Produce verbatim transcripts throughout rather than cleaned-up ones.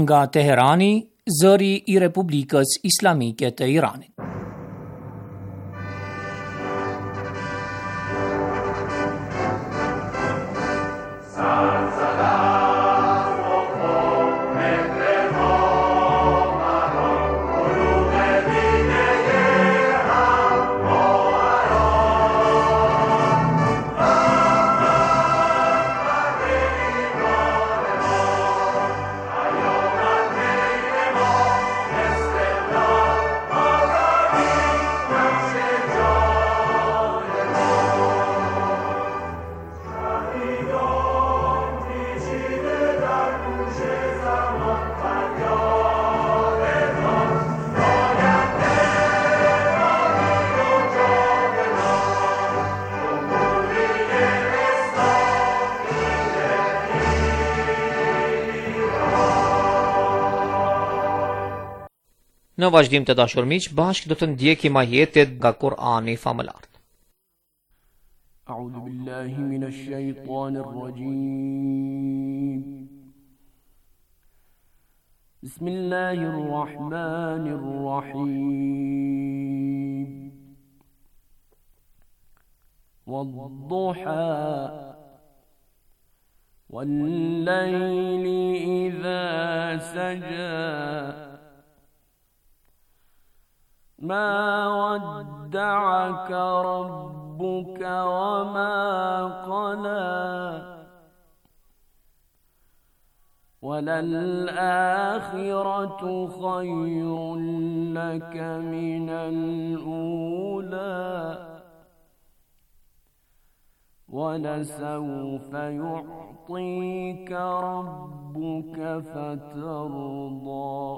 Nga Teherani, zëri I Republikës Islamike të Iranit. Në vazhdim të dashur miq, bashkë do të ndjekim ajetet nga Kur'ani famëlar. A'udhu billahi minash shaitanir rajim. Bismillahir rahmanir rahim. Wad-duha wal-layli idha saja ما ودعك ربك وما قلى وللآخرة خير لك من الأولى ولسوف يعطيك ربك فترضى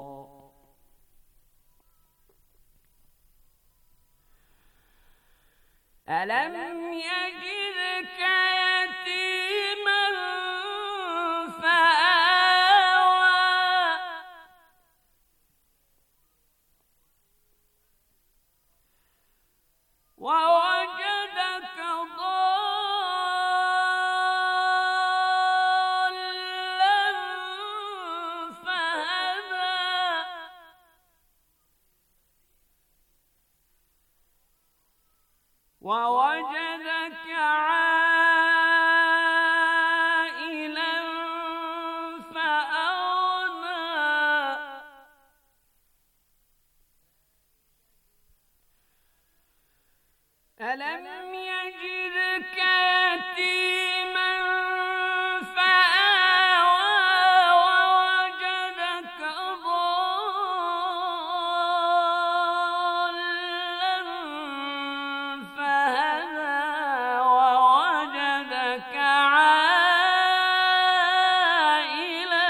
ألم يجدك يتيما فآوى ووجدك ضالا فهدى ووجدك عائلا فأغنى ألم يجدك يتيما فآوى ووجدك ضالا فهدى ووجدك عائلا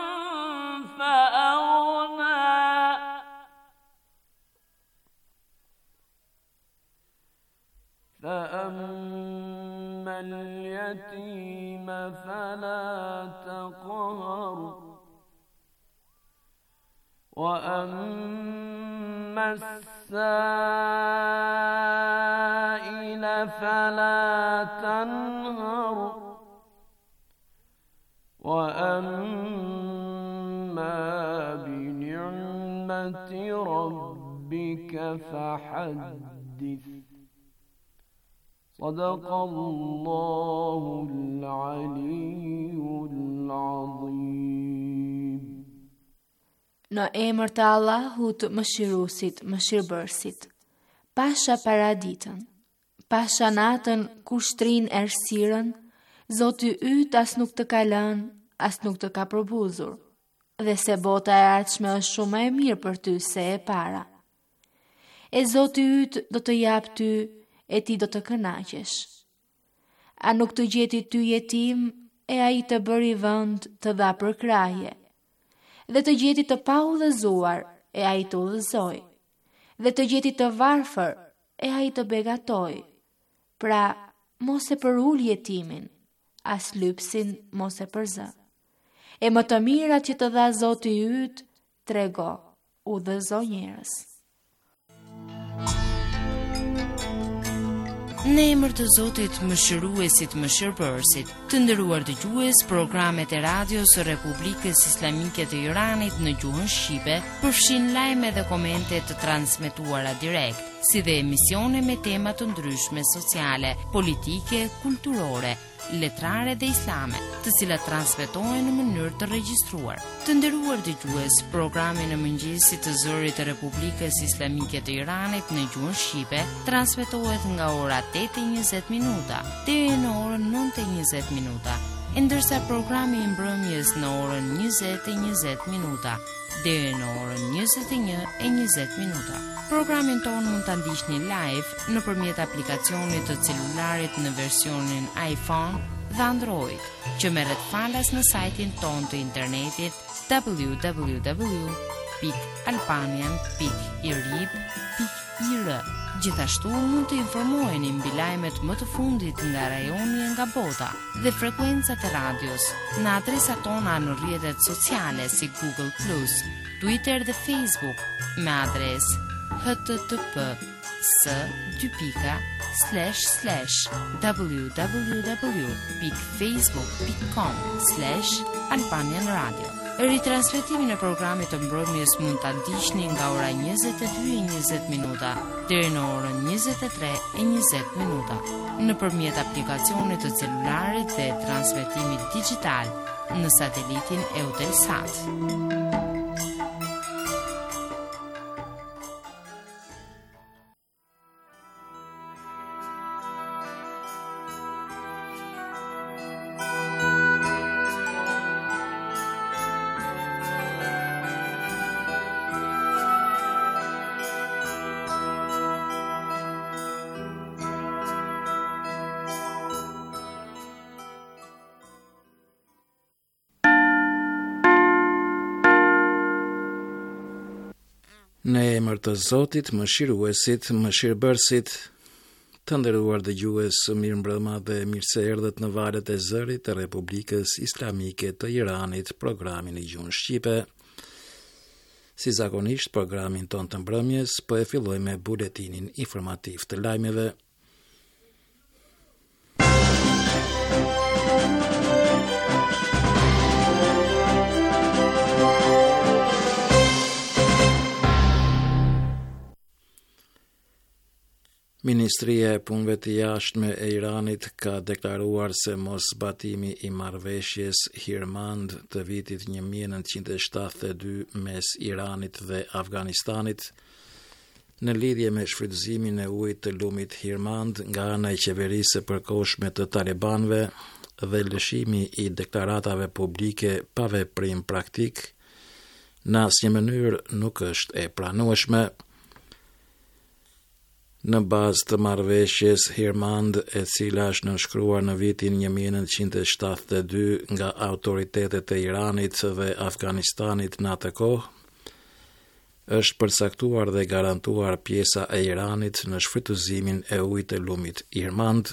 فأغنى فأما اليتيم فلا تقهر وأما السائل فلا تنهر وأما بنعمة ربك فحدث صدق الله العلي العظيم. Në emër të Allahut mëshiruesit, mëshirbërësit. Pasha paraditën, pasha natën kur shtrin errësirën, Zoti yt as nuk të ka lënë, as nuk të ka përbuzur, dhe se bota e ardhshme është shumë më e mirë për ty se e para. E Zoti yt do të jap ty e ti do të kënaqesh. A nuk të gjeti ty jetim e ai të bëri vend të dha për kraje, dhe të gjeti të pa udhëzuar e ai të udhëzoi, dhe të gjeti të varfër e ai të begatoi. Pra, mos e përul jetimin, as lypsin mos e përzë. E më të mirat që të dha Zoti yt, trego, udhëzo njerëz. Në emër të Zotit, Mëshiruesit, Mëshirbërësit, të nderuar dëgjues, programet e radios së Republikës Islamike të Iranit në gjuhën shqipe përfshin lajme dhe komente të transmetuara direkt, si dhe emisione me tema të ndryshme sociale, politike, kulturore, letrare dhe islame, të cilat transmetohen në mënyrë të regjistruar. Të nderuar dëgjues, programi në mëngjesit të zërit të Republikës Islamike të Iranit në gjuhën shqipe transmetohet nga ora tetë e njëzet minuta deri në orën nëntë e njëzet minuta, ndërsa programi i mbrëmjes në orën njëzet e njëzet minuta deri në orën njëzet e një e njëzet minuta. Programin tonë mund të ndiqni live nëpërmjet aplikacionit të celularit në versionin iPhone dhe Android, që merret falas në sajtin tonë të internetit w w w pikë albanian pikë i r i b pikë i r. Gjithashtu mund të informoheni mbi lajmet më të fundit nga rajoni e nga bota dhe frekuencat e radios në adresat tona në rrjetet sociale si Google plus, Twitter dhe Facebook me adresë h t t p s dy pika slash slash w w w pikë facebook pikë com slash albanian radio. Ritransmetimin e programit të mbrëmjes mund ta ndiqni nga ora njëzet e dy e njëzet minuta deri në orën njëzet e tre e njëzet minuta nëpërmjet aplikacionit të celularit dhe transmetimit digital në satelitin Eutelsat. Në emër të Zotit, Mëshiruesit, Mëshirbërësit, të nderuar dëgjues, mirëmbrëma dhe mirë se erdhët në valët e zërit të Republikës Islamike të Iranit, programin i gjuhën shqipe. Si zakonisht, programin ton të mbrëmjes po e filloj me buletinin informativ të lajmeve. Ministria e Punëve të Jashtme e Iranit ka deklaruar se mos zbatimi i marrëveshjes Hirmand të vitit një mijë e nëntëqind e shtatëdhjetë e dy mes Iranit dhe Afganistanit në lidhje me shfrytëzimin e ujit të lumit Hirmand nga ana e qeverisë së përkohshme të talibanëve dhe lëshimi i deklaratave publike pa veprim praktik në asnjë mënyrë nuk është e pranueshme. Në bazë të marrëveshjes Hirmand, e cila është nënshkruar në vitin një mijë e nëntëqind e shtatëdhjetë e dy nga autoritetet e Iranit dhe Afganistanit në atë kohë, është përcaktuar dhe garantuar pjesa e Iranit në shfrytëzimin e ujit të lumit Hirmand.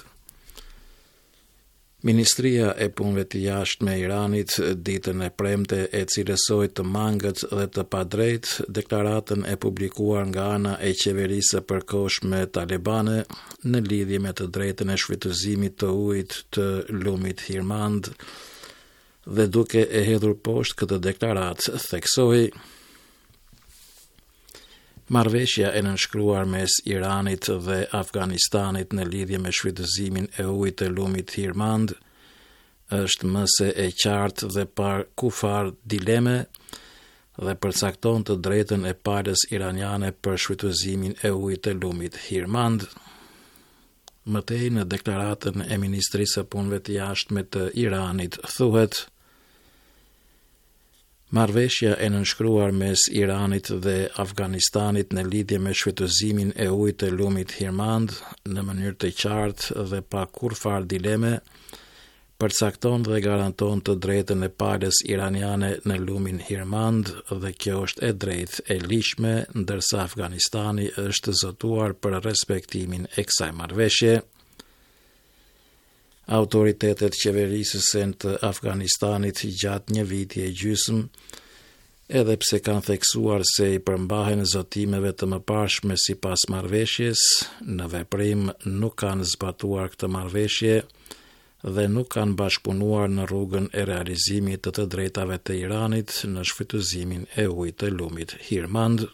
Ministria e Punëve të Jashtme e Iranit ditën e premte e cilësoi të mangët dhe të padrejtë deklaratën e publikuar nga ana e qeverisë së përkohshme talibane në lidhje me të drejtën e shfrytëzimit të ujit të lumit Hirmand dhe duke e hedhur poshtë këtë deklaratë theksoi: marrëveshja e nënshkruar mes Iranit dhe Afganistanit në lidhje me shfrytëzimin e ujit të lumit Hirmand është më se e qartë dhe pa kufar dileme dhe përcakton të drejtën e palës iraniane për shfrytëzimin e ujit të lumit Hirmand. Mëtej në deklaratën e Ministrisë së Punëve të Jashtme të Iranit thuhet: marrëveshja e nënshkruar mes Iranit dhe Afganistanit në lidhje me shfrytëzimin e ujit të lumit Hirmand në mënyrë të qartë dhe pa kurfar dileme përcakton dhe garanton të drejtën e palës iraniane në lumin Hirmand dhe kjo është e drejtë e lishme, ndërsa Afganistani është zotuar për respektimin e kësaj marrëveshje. Autoritetet qeverisëse të Afganistanit gjatë një viti e gjysmë edhe pse kanë theksuar se i përmbahen zotimeve të mëparshme sipas marrëveshjes, në veprim nuk kanë zbatuar këtë marrëveshje dhe nuk kanë bashkëpunuar në rrugën e realizimit të të drejtave të Iranit në shfrytëzimin e ujit të lumit Hirmand.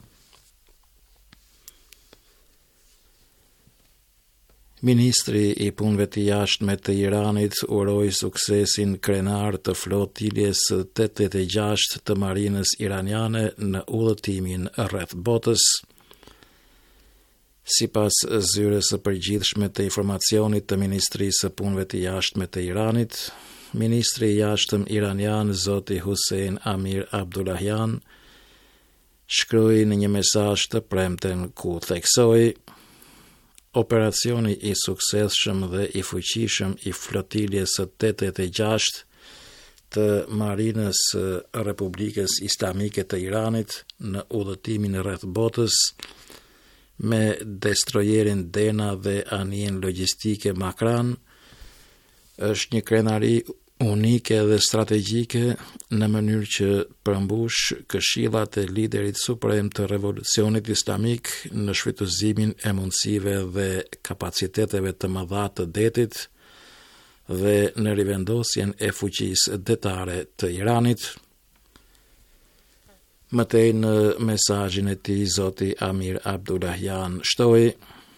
Ministri i punëve të jashtme të Iranit uroi suksesin krenar të flotiljes tetëdhjetë e gjashtë të marinës iraniane në udhëtimin rreth botës. Sipas zyrës së përgjithshme të informacionit të Ministrisë së Punëve të Jashtme të Iranit, ministri i jashtëm iranian zoti Hussein Amir Abdullahian shkroi në një mesazh të premten ku theksoi: operacioni i suksesshëm dhe i fuqishëm i flotiljes së tetëdhjetë e gjashtë të marinës së Republikës Islamike të Iranit në udhëtimin rreth botës me destrojerin Dena dhe anijen logjistike Makran është një krenari unike dhe strategjike në mënyrë që përmbush këshillat e liderit suprem të revolucionit islamik në shfrytëzimin e mundësive dhe kapaciteteve të mëdha të detit dhe në rivendosjen e fuqisë detare të Iranit. Mëtej në mesazhin e tij zoti Amir Abdullahian shtoi: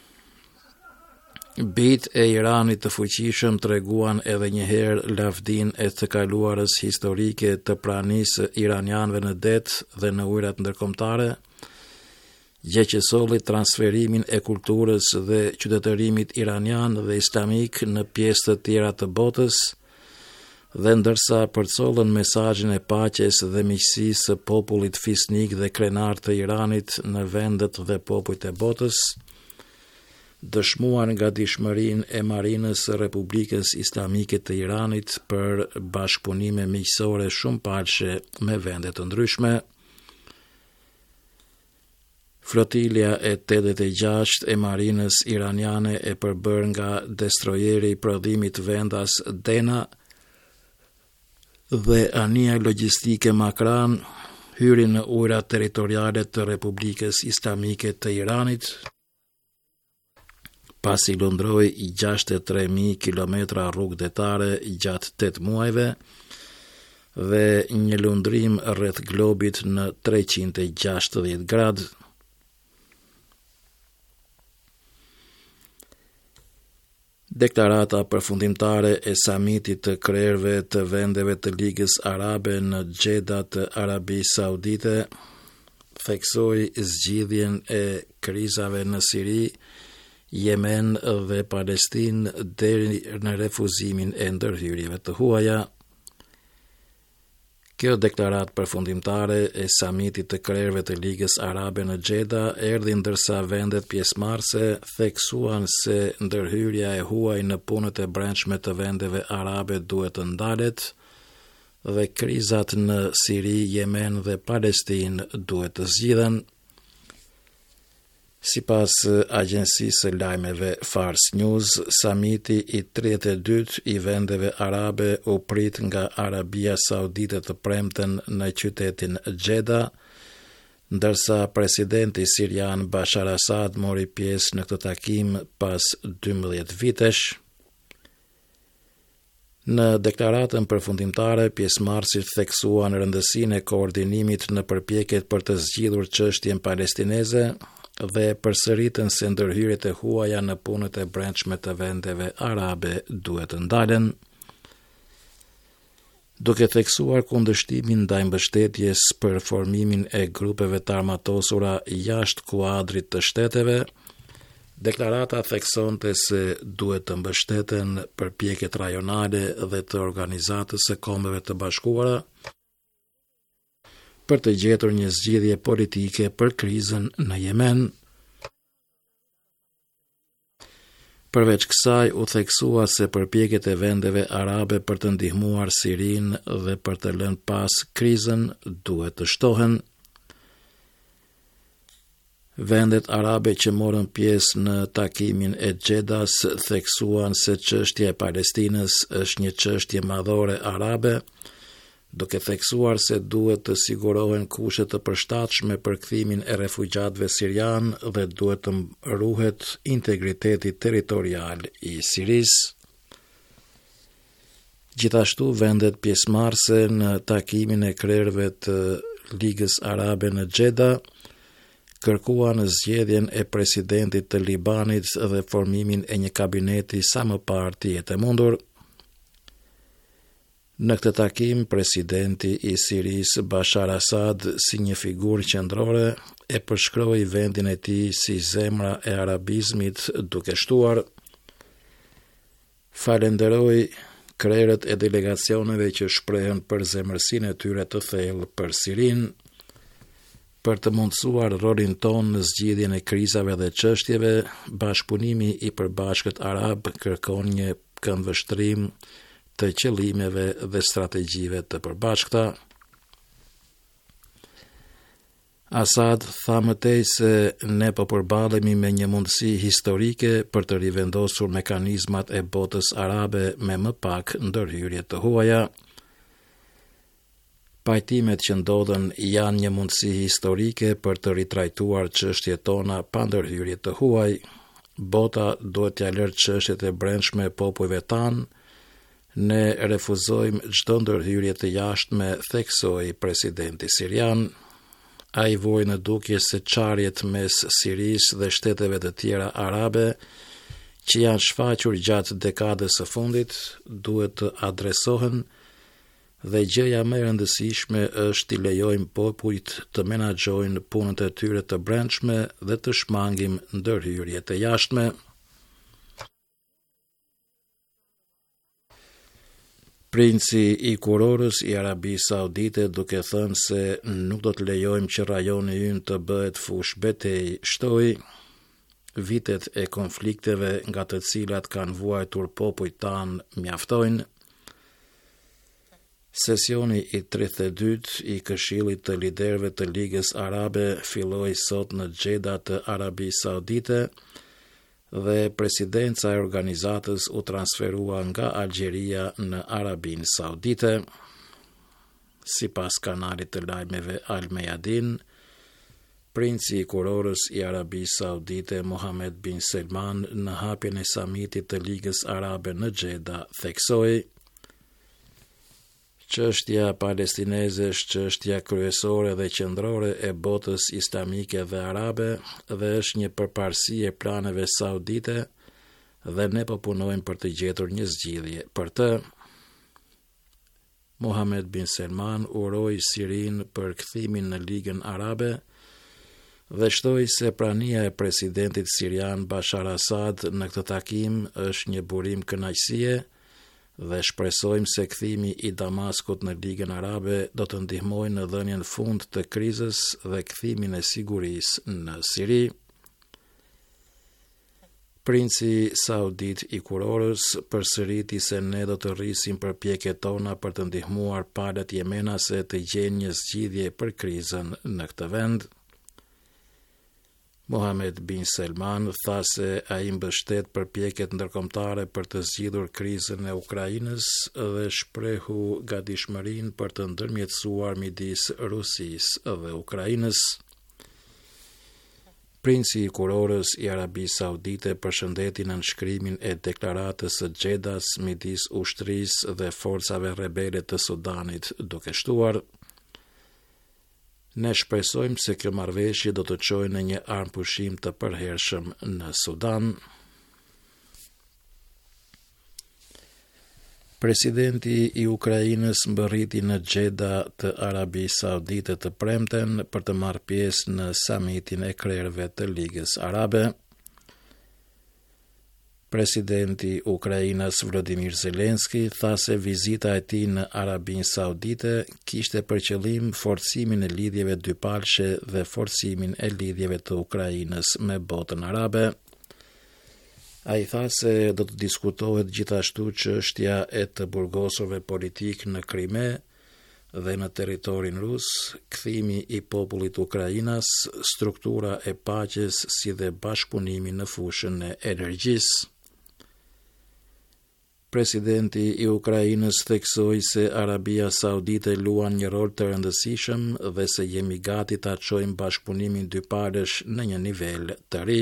bijtë e Iranit të fuqishëm treguan edhe një herë lavdin e të kaluarës historike të pranisë iranianëve në det dhe në ujërat ndërkombëtare, gjë që solli transferimin e kulturës dhe qytetërimit iranian dhe islamik në pjesë të tjera të botës, dhe ndërsa përcollën mesazhin e paqes dhe miqësisë së popullit fisnik dhe krenar të Iranit në vendet dhe popujt e botës, dëshmuar nga dishmërinë e marinës së Republikës Islamike të Iranit për bashkëpunime miqësore shumë palshe me vende të ndryshme. Flotilja e tetëdhjetë e gjashtë e marinës iraniane e përbër nga destrojeri i prodhimit vendas Dena dhe anija logjistike Makran hyri në ujërat territoriale të Republikës Islamike të Iranit, pasi lundroi gjashtëdhjetë e tre mijë kilometra rrugë detare gjatë tetë muajve dhe një lundrim rreth globit në treqind e gjashtëdhjetë gradë. Deklarata përfundimtare e samitit të krerëve të vendeve të Ligës Arabe në Xheda të Arabisë Saudite theksoi zgjidhjen e krizave në Siri, Yemen dhe Palestinë deri në refuzimin e ndërhyrjeve të huaja. Kjo deklaratë përfundimtare e samitit të krerëve të Ligës Arabe në Xheda erdhi ndërsa vendet pjesëmarrëse theksuan se ndërhyrja e huaj në punët e brendshme të vendeve arabe duhet të ndalet dhe krizat në Siri, Yemen dhe Palestinë duhet të zgjidhen. Sipas agjensisë së lajmeve Fars News, samiti i tridhjetë e dytë i vendeve arabe u prit nga Arabia Saudite të premten në qytetin Xheda, ndërsa presidenti sirian Bashar Assad mori pjesë në këtë takim pas dymbëdhjetë vitesh. Në deklaratën përfundimtare, pjesëmarrësit theksuan rëndësinë e koordinimit në përpjekjet për të zgjidhur çështjen palestineze dhe përsëritën se ndërhyrjet e huaja në punët e brendshme të vendeve arabe duhet të ndalen. Duke theksuar kundërshtimin ndaj mbështetjes për formimin e grupeve të armatosura jashtë kuadrit të shteteve, deklarata theksonte se duhet të mbështeten përpjekjet rajonale dhe të Organizatës së Kombeve të Bashkuara për të gjetur një zgjidhje politike për krizën në Yemen. Përveç kësaj, u theksua se përpjekjet e vendeve arabe për të ndihmuar Sirinë dhe për të lënë pas krizën duhet të shtohen. Vendet arabe që morën pjesë në takimin e Xhedas theksuan se çështja e Palestinës është një çështje madhore arabe, duke theksuar se duhet të sigurohen kushte të përshtatshme për kthimin e refugjatëve sirian dhe duhet të ruhet integriteti territorial i Sirisë. Gjithashtu vendet pjesëmarrëse në takimin e krerëve të Ligës Arabe në Xheda kërkuan zgjedhjen e presidentit të Libanit dhe formimin e një kabineti sa më parë të jetë e mundur. Në këtë takim, presidenti i Sirisë Bashar Assad, si një figurë qendrore, e përshkroi vendin e tij si zemra e arabizmit, duke shtuar: falenderoj krerët e delegacioneve që shprehen për zemërsinë e tyre të thellë për Sirinë, për të mundësuar rolin ton në zgjidhjen e krizave dhe çështjeve. Bashkëpunimi i Përbashkët Arab kërkon një këndvështrim të qëllimeve dhe strategjive të përbashkëta. Assad tha mëtej se ne po përballemi me një mundësi historike për të rivendosur mekanizmat e botës arabe me më pak ndërhyrje të huaja. Pajtimet që ndodhen janë një mundësi historike për të ritrajtuar çështjet tona pa ndërhyrje të huaj. Bota duhet t'ia lërë çështjet e brendshme popujve tanë. Ne refuzojmë çdo ndërhyrje të jashtme, theksoi presidenti sirian. Ai voi në dukje se çarjet mes Sirisë dhe shteteve të tjera arabe që janë shfaqur gjatë dekadës së fundit duhet të adresohen dhe gjëja më e rëndësishme është t'i lejojmë popujt të menaxhojnë punët e tyre të brendshme dhe të shmangim ndërhyrje të jashtme. Princi i kurorës i Arabisë Saudite, duke thënë se nuk do të lejojmë që rajoni ynë të bëhet fush betej, shtoi: vitet e konflikteve nga të cilat kanë vuajtur popujt tanë mjaftojnë. Sesioni i tridhjetë e dytë i Këshillit të liderëve të Ligës Arabe filloi sot në Xheda të Arabisë Saudite dhe presidenca e organizatës u transferua nga Algjeria në Arabinë Saudite. Sipas kanalit të lajmeve Al Mayadin, princi i kurorës i Arabisë Saudite Mohammed bin Salman në hapjen e samitit të Ligës Arabe në Xheda theksoi: çështja palestineze është çështja kryesore dhe qendrore e botës islamike dhe arabe dhe është një përparësi e planeve saudite dhe ne po punojmë për të gjetur një zgjidhje për të. Mohammed bin Salman uroi Sirinë për kthimin në Ligën Arabe dhe shtoi se prania e presidentit sirian Bashar Assad në këtë takim është një burim kënaqësie dhe shpresojmë se kthimi i Damaskut në Ligën Arabe do të ndihmojë në dhënien fund të krizës dhe kthimin e sigurisë në Siri. Princi Saudit i kurorës përsëriti se ne do të rrisim përpjekjet tona për të ndihmuar palët jemenase të gjejnë një zgjidhje për krizën në këtë vend. Mohammed bin Salman tha se ai mbështet përpjekjet ndërkombëtare për të zgjidhur krizën e Ukrainës dhe shprehu gatishmërinë për të ndërmjetësuar midis Rusisë dhe Ukrainës. Princi i kurorës i Arabisë Saudite përshëndeti nënshkrimin e deklaratës së Xhedas midis ushtrisë dhe forcave rebele të Sudanit, duke shtuar: ne shpresojmë se kjo marrëveshje do të çojë në një armpushim të përhershëm në Sudan. Presidenti i Ukrainës mbërriti në Xheda të Arabisë Saudite të premten për të marrë pjesë në samitin e krerëve të Ligës Arabe. Presidenti Ukrainas Volodymyr Zelensky tha se vizita e tij në Arabinë Saudite kishte për qëllim forcimin e lidhjeve dypalshe dhe forcimin e lidhjeve të Ukrainës me botën arabe. Ai tha se do të diskutohet gjithashtu çështja e të burgosurve politik në Krime dhe në territorin rus, kthimi i popullit Ukrainas, struktura e paqes si dhe bashkëpunimi në fushën e energjisë. Presidenti i Ukrainës theksoi se Arabia Saudite luan një rol të rëndësishëm dhe se jemi gati ta çojmë bashkëpunimin dypalësh në një nivel të ri.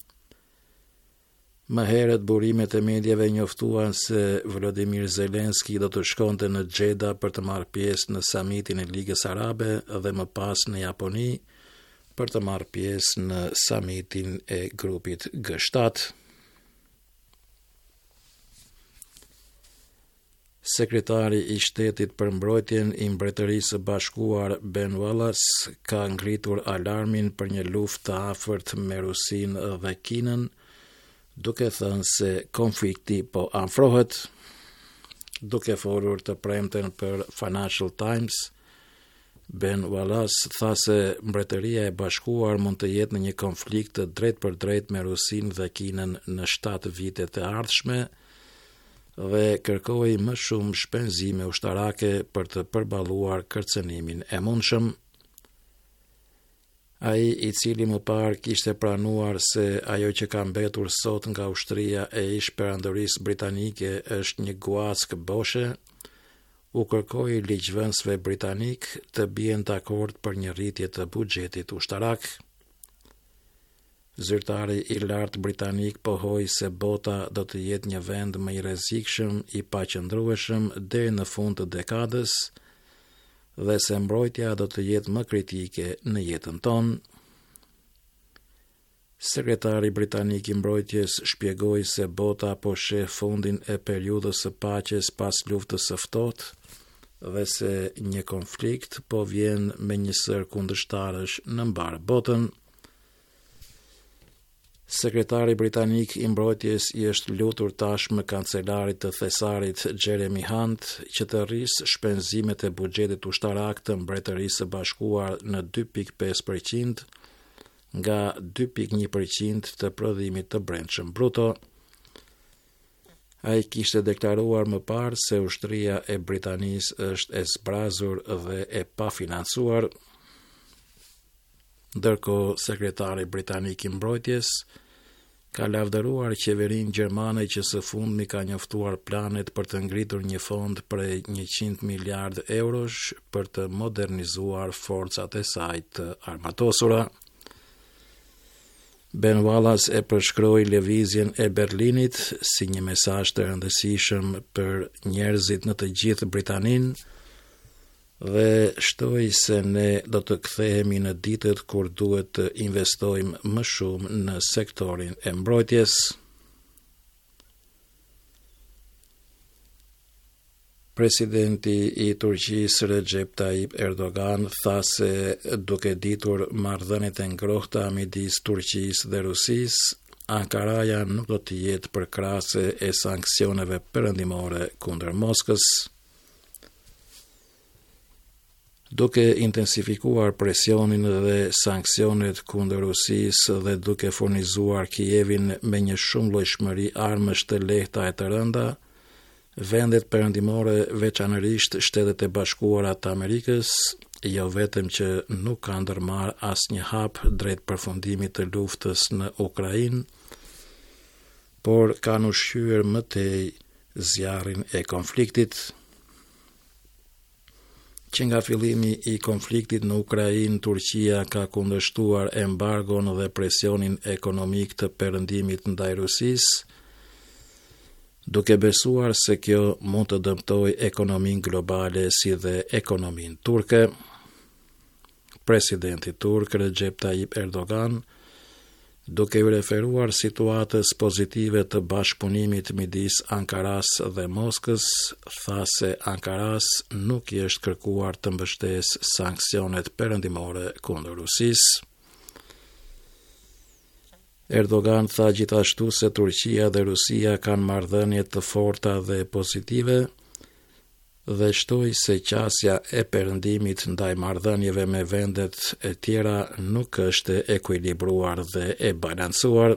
Më herët burimet e mediave njoftuan se Volodymyr Zelensky do të shkonte në Xheda për të marrë pjesë në samitin e Ligës Arabe dhe më pas në Japoni për të marrë pjesë në samitin e grupit G shtat. Sekretari i shtetit për mbrojtjen i Mbretërisë së Bashkuar Ben Wallace ka ngritur alarmin për një luftë të afërt me Rusinë dhe Kinën, duke thënë se konflikti po afrohet. Duke folur të premten për Financial Times, Ben Wallace tha se Mbretëria e Bashkuar mund të jetë në një konflikt të drejt për drejt me Rusinë dhe Kinën në shtatë vitet e ardhshme, dhe kërkoi më shumë shpenzime ushtarake për të përballuar kërcënimin e mundshëm. Ai, i cili më parë kishte pranuar se ajo që ka mbetur sot nga ushtria e ish-perandërisë britanike është një guack boshe, u kërkoi ligjvënësve britanik të bien dakord për një rritje të buxhetit ushtarak. Zyrtari i lartë britanik pohoi se bota do të jetë një vend më i rrezikshëm, i paqëndrueshëm deri në fund të dekadës dhe se mbrojtja do të jetë më kritike në jetën tonë. Sekretari britanik i mbrojtjes shpjegoi se bota po sheh fundin e periudhës së paqes pas luftës së ftohtë dhe se një konflikt po vjen me një sër kundërshtarësh në mbar botën. Sekretari britanik i mbrojtjes i është lutur tashmë kancelarit të Thesarit Jeremy Hunt që të rrisë shpenzimet e buxhetit ushtarak të Mbretërisë së Bashkuar në dy pikë pesë përqind nga dy pikë një përqind të prodhimit të brendshëm bruto. Ai kishte deklaruar më parë se ushtria e Britanisë është e zbrazur dhe e pafinancuar. Ndërkohë, sekretari britanik i mbrojtjes ka lavdëruar qeverinë gjermane që së fundmi ka njoftuar planet për të ngritur një fond prej njëqind miliard eurosh për të modernizuar forcat e saj të armatosura. Ben Wallace e përshkroi lëvizjen e Berlinit si një mesazh të rëndësishëm për njerëzit në të gjithë Britaninë dhe shtoi se ne do të kthehemi në ditët kur duhet të investojmë më shumë në sektorin e mbrojtjes. Presidenti i Turqisë Recep Tayyip Erdogan tha se duke ditur marrëdhëniet e ngrohta midis Turqisë dhe Rusisë, Ankaraja nuk do të jetë përkrahase e sanksioneve perëndimore kundër Moskës. Duke intensifikuar presionin dhe sanksionet kundër Rusisë dhe duke furnizuar Kijevin me një shumëllojshmëri armësh të lehta e të rënda, vendet perëndimore, veçanërisht Shtetet e Bashkuara të Amerikës, jo vetëm që nuk kanë ndërmarrë asnjë hap drejt përfundimit të luftës në Ukrainë, por kanë ushqyer më tej zjarrin e konfliktit. Që nga fillimi i konfliktit në Ukrainë, Turqia ka kundërshtuar embargon dhe presionin ekonomik të perëndimit ndaj Rusisë, duke besuar se kjo mund të dëmtojë ekonominë globale si dhe ekonominë turke. Presidenti turk Recep Tayyip Erdogan, duke u referuar situatës pozitive të bashkëpunimit midis Ankaras dhe Moskës, tha se Ankaras nuk i është kërkuar të mbështesë sanksionet perëndimore kundër Rusisë. Erdogan tha gjithashtu se Turqia dhe Rusia kanë marrëdhënie të forta dhe pozitive dhe shtoi se qasja e perëndimit ndaj marrëdhënieve me vendet e tjera nuk është e ekuilibruar dhe e balancuar.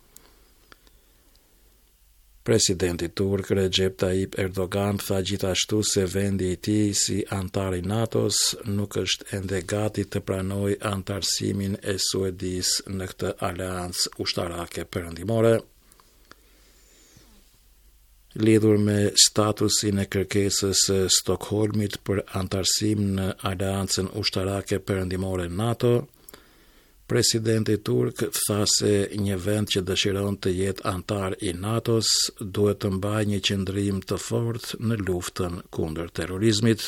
Presidenti turk Recep Tayyip Erdogan tha gjithashtu se vendi i tij si antar i NATO-s nuk është ende gati të pranojë antarësimin e Suedisë në këtë aleancë ushtarake perëndimore. lidhur me statusin e kërkesës së Stockholmit për antarësim në Aleancën Ushtarake Perëndimore NATO, presidenti turk tha se një vend që dëshiron të jetë antar i NATO-s duhet të mbajë një qëndrim të fortë në luftën kundër terrorizmit.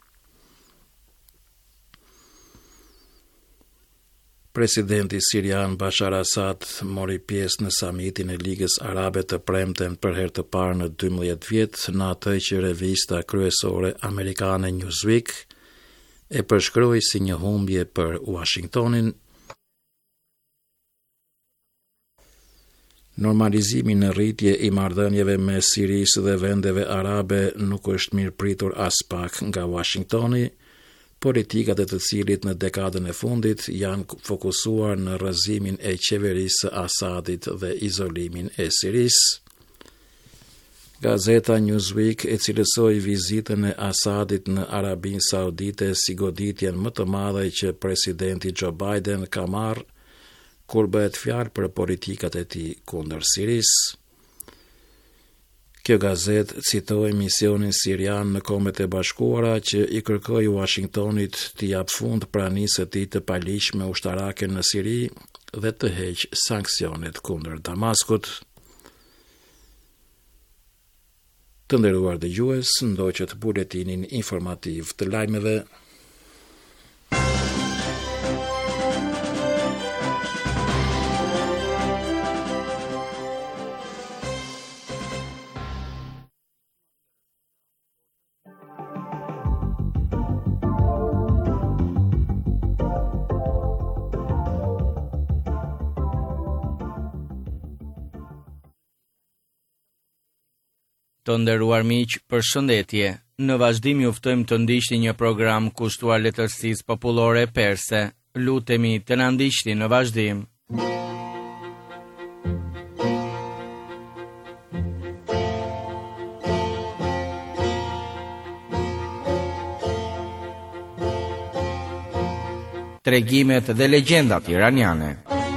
Presidenti sirian Bashar Assad mori pjesë në samitin e Ligës Arabe të premten për herë të parë në dymbëdhjetë vjet, në atë që revista kryesore amerikane Newsweek e përshkroi si një humbje për Washingtonin. Normalizimi në rritje i marrëdhënieve mes Sirisë dhe vendeve arabe nuk është mirë pritur as pak nga Washingtoni, politikat e të cilit në dekadën e fundit janë fokusuar në rrëzimin e qeverisë së Asadit dhe izolimin e Sirisë. Gazeta Newsweek e cilësoi vizitën e Asadit në Arabinë Saudite si goditjen më të madhe që presidenti Joe Biden ka marrë kur bëhet fjalë për politikat e tij kundër Sirisë. Kjo gazet citoi misionin sirian në Kombet e Bashkuara që i kërkoi Washingtonit të jap fund pranisë së tij të paligjshme ushtarake në Siri dhe të heqë sanksionet kundër Damaskut. Të nderuar dëgjues, ndoqët buletinin informativ të lajmeve. Të nderuar miq, përshëndetje. Në vazhdim ju ftojmë të ndiqni një program kushtuar letërsisë popullore perse. Lutemi të na ndiqni në vazhdim. Tregimet dhe legjendat iraniane.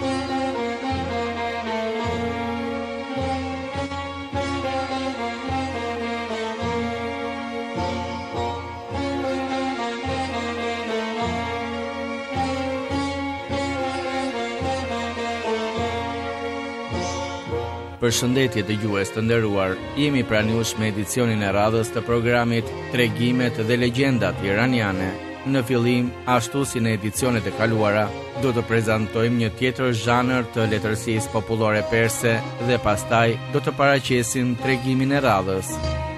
Përshëndetje dëgjues të nderuar, jemi pranë jush me edicionin e radhës të programit Tregimet dhe legjendat iraniane. Në fillim, ashtu si në edicionet e kaluara, do të prezantojmë një tjetër zhanër të letërsisë popullore perse dhe pastaj do të paraqesim tregimin e radhës.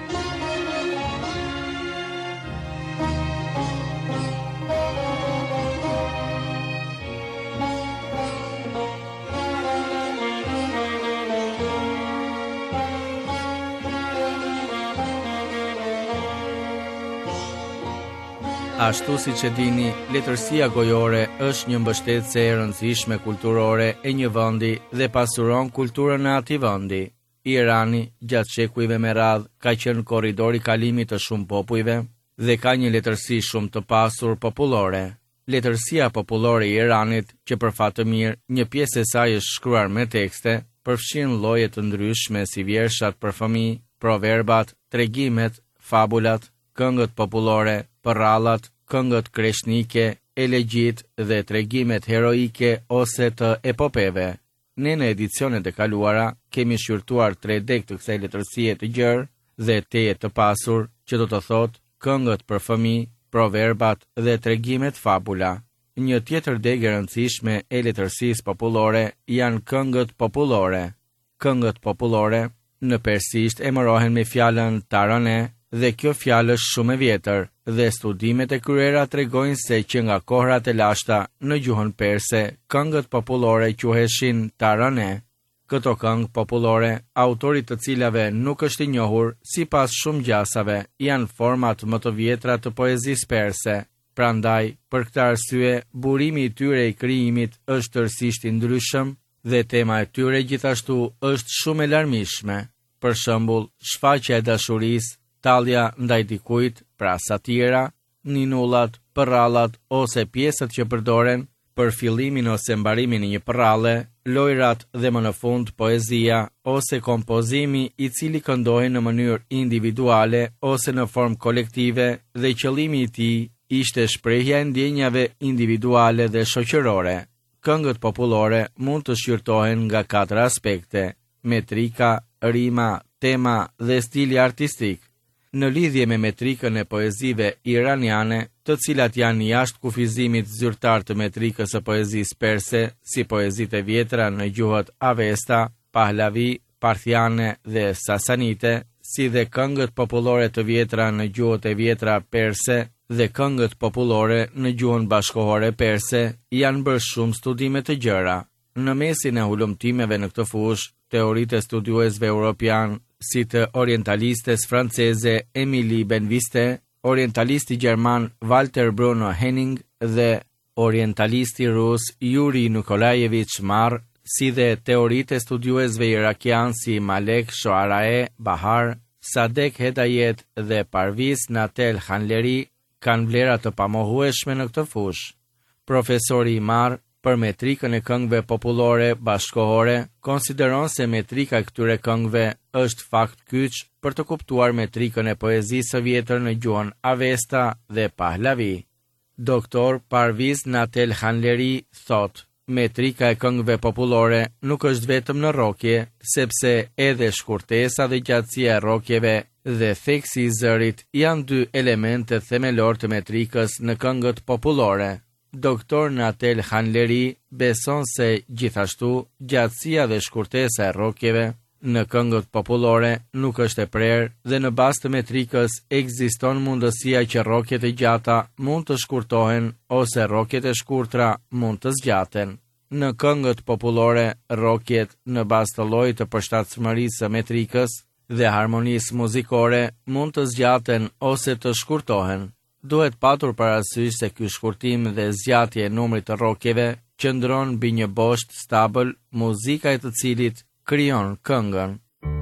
Ashtu si që dini, letërsia gojore është një mbështetëse e rëndësishme kulturore e një vendi dhe pasuron kulturën e atij vendi. Irani, gjatë shekujve me radhë, ka qenë korridori kalimit të shumë popujve dhe ka një letërsi shumë të pasur popullore. Letërsia popullore e Iranit, që për fat të mirë, një pjesë e saj është shkruar me tekste, përfshin lloje të ndryshme si vjershat për fëmijë, proverbat, tregimet, fabulat, këngët popullore, përrallat, këngët kreshnike, elegjit dhe tregimet heroike ose të epopeve. Ne në edicionet e kaluara kemi shqyrtuar tre deg të kësaj letërsie të gjerë dhe teje të pasur, që do të thotë këngët për fëmijë, proverbat dhe tregimet fabula. Një tjetër deg e rëndësishme e letërsisë popullore janë këngët popullore. Këngët popullore në persisht emërohen me fjalën tarane dhe kjo fjalë është shumë e vjetër dhe studimet e kryera tregojnë se që nga kohrat e lashta në gjuhën perse, këngët popullore quheshin tarane. Këto këngë popullore, autorit të cilave nuk është i njohur, sipas shumë gjasave, janë format më të vjetra të poezisë perse. Prandaj, për këtë arsye, burimi i tyre i krijimit është tërësisht i ndryshëm dhe tema e tyre gjithashtu është shumë e larmishme. Për shembull, shfaqja e dashurisë, tallja ndaj dikujt, pra satira, ninullat, përrallat ose pjesët që përdoren për fillimin ose mbarimin e një përralle, lojrat dhe më në fund poezia ose kompozimi i cili këndohej në mënyrë individuale ose në formë kolektive dhe qëllimi i tij ishte shprehja e ndjenjave individuale dhe shoqërore. Këngët popullore mund të shqyrtohen nga katër aspekte: metrika, rima, tema dhe stili artistik. Në lidhje me metrikën e poezive iraniane, të cilat janë jashtë kufizimit zyrtar të metrikës së poezisë perse, si poezitë e vjetra në gjuhët Avesta, Pahlavi, Parthiane dhe Sasanite, si dhe këngët popullore të vjetra në gjuhët e vjetra perse dhe këngët popullore në gjuhën bashkohore perse, janë bërë shumë studime të gjëra. Në mesin e hulumtimeve në këtë fushë, teoritë e studiuesve europian, si të orientalistes franceze Emilie Benviste, orientalisti gjerman Walter Bruno Henning dhe orientalisti rus Yuri Nikolajevich Marr, si dhe teoritë e studiuesve irakian si Malek Shoarae Bahar, Sadek Hedayet dhe Parviz Natel Hanleri, kanë vlera të pamohueshme në këtë fushë. Profesori i Marr, për metrikën e këngëve popullore bashkohore, konsideron se metrika e këtyre këngëve është fakt kyç për të kuptuar metrikën e poezisë së vjetër në gjuhën Avesta dhe Pahlavi. Doktor Parviz Natel Hanleri thot: metrika e këngëve popullore nuk është vetëm në rrokje, sepse edhe shkurtesa dhe gjatësia e rrokjeve dhe theksi i zërit janë dy elemente themelor të metrikës në këngët popullore. Doktor Natel Hanleri beson se gjithashtu gjatësia dhe shkurtesa e rrokjeve në këngët popullore nuk është e prerë dhe në bazë të metrikës ekziston mundësia që rrokjet e gjata mund të shkurtohen ose rrokjet e shkurtra mund të zgjaten. Në këngët popullore, rrokjet në bazë të llojit të përshtatshmërisë së metrikës dhe harmonisë muzikore mund të zgjaten ose të shkurtohen. Duhet patur parasysh se ky shkurtim dhe zgjatje e numrit të rrokjeve qëndron mbi një bosht stabël, muzika e të cilit krijon këngën.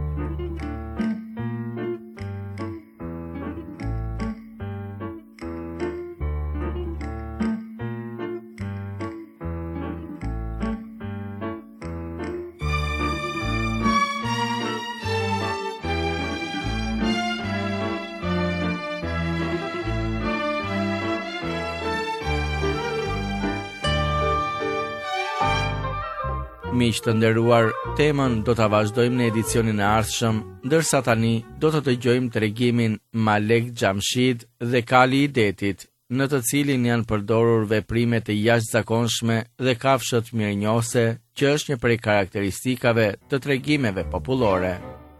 Miq të nderuar, temën do ta vazhdojmë në edicionin e ardhshëm, ndërsa tani do të dëgjojmë tregimin Malek Xhamshid dhe Kali i Detit, në të cilin janë përdorur veprime të jashtëzakonshme dhe kafshët mirënjohëse, që është një prej karakteristikave të tregimeve popullore.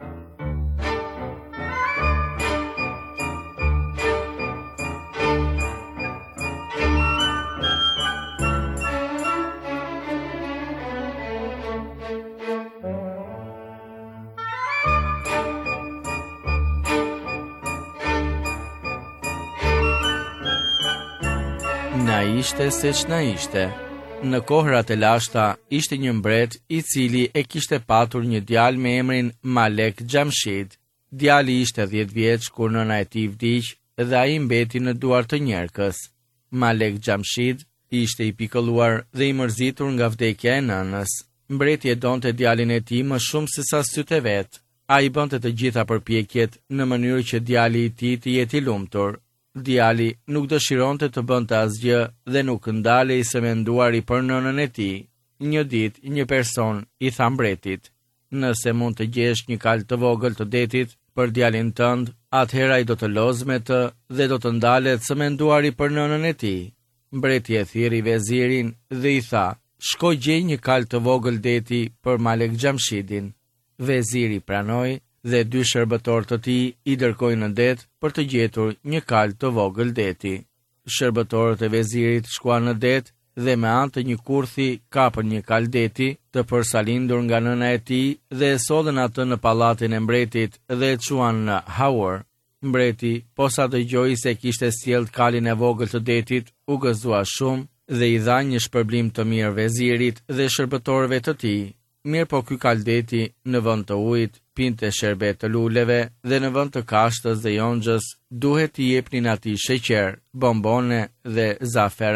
Na ishte se që na ishte. Në kohërat e lashta, ishte një mbret i cili e kishte patur një djalë me emrin Malek Xhamshid. Djali ishte dhjetë vjeç kur nëna e tij vdiq dhe ai mbeti në duar të njerëkës. Malek Xhamshid ishte i pikëlluar dhe i mërzitur nga vdekja e nënës. Mbreti e donte djalin e tij më shumë se sa sytë e vet. Ai bënte të gjitha përpjekjet në mënyrë që djali i tij të jetë i lumtur. Djali nuk dëshironte të bënte asgjë dhe nuk ndalej së menduari për nënën e tij. Një ditë, një person i tha mbretit: "Nëse mund të gjesh një kalë të vogël të detit për djalin tënd, atëherë ai do të lozë me të dhe do të ndalet së menduari për nënën e tij." Mbreti e thirri vezirin dhe i tha: "Shko gjej një kalë të vogël deti për Malek Xhamshidin." Veziri pranoi dhe dy shërbëtor të tij i dërkojnë në det për të gjetur një kalë të vogël deti. Shërbëtorët e vezirit shkuan në det dhe me anë të një kurthi kapën një kalë deti të përsalindur nga nëna e tij dhe e sollën atë në pallatin e mbretit dhe e çuan në Haur. Mbreti, posa dëgjoi se kishte sjellë kalin e vogël të detit, u gëzua shumë dhe i dha një shpërblim të mirë vezirit dhe shërbëtorëve të tij. Mirë po ky kaldeti në vend të ujit, pinte sherbet të luleve dhe në vend të kashtës dhe jonxhës duhet t'i jepnin atij sheqer, bombone dhe zaferan